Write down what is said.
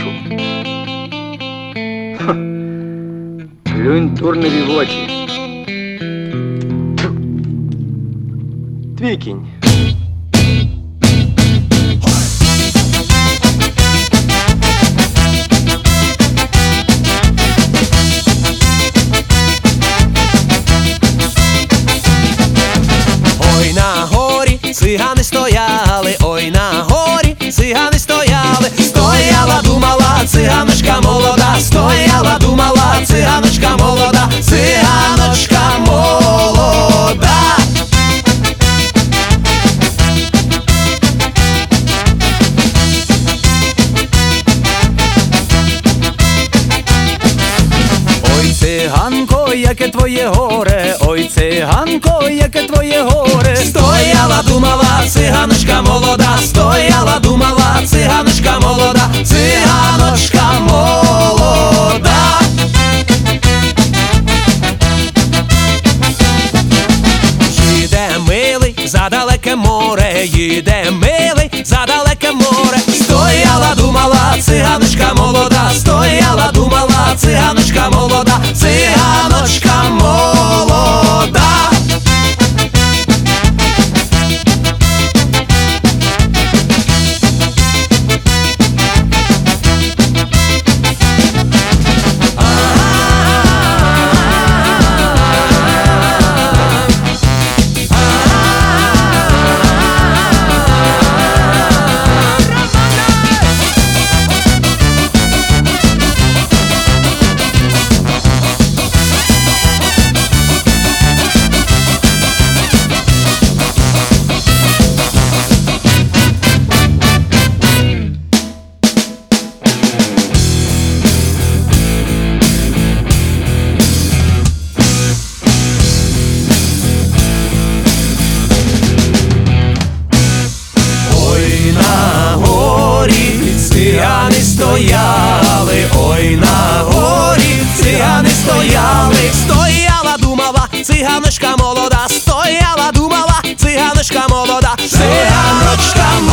душу. Ха. Плюнь дурневі в очі. Тьфу. Твій кінь. Ой, на горі цигани стояли, ой, на горі цигани стояли. Стояла, думала, циганочка молода, стояла, думала, циганочка молода, циганочка молода. Ой, циганко, яке твоє горе, ой, циганко, яке твоє горе. Стояла, думала, циганочка молода, стояла, думала, циганочка молода, циганочка молода. Їде милий за далеке море, їде милий за далеке море. Стояла, думала, циганочка молода, стояла, думала, циганочка молода, циганочка молода. Цигани стояли, ой, на горі цигани стояли. Стояла, думала, циганочка молода, стояла, думала, циганочка молода, циганочка